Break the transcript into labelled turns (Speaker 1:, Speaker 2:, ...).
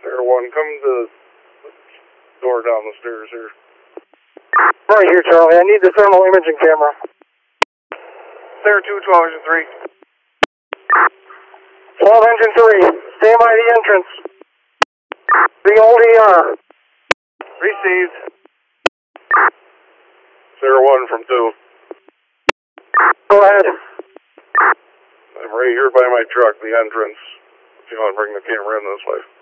Speaker 1: Sarah 1, come to the door down the stairs here.
Speaker 2: Right here, Charlie. I need the thermal imaging camera.
Speaker 1: Sarah 2, 12 engine 3.
Speaker 2: 12 engine 3. Stand by the entrance. The old ER.
Speaker 1: Received. Sarah 1 from 2.
Speaker 2: Go ahead.
Speaker 1: I'm right here by my truck, the entrance. If you want to bring the camera in this way.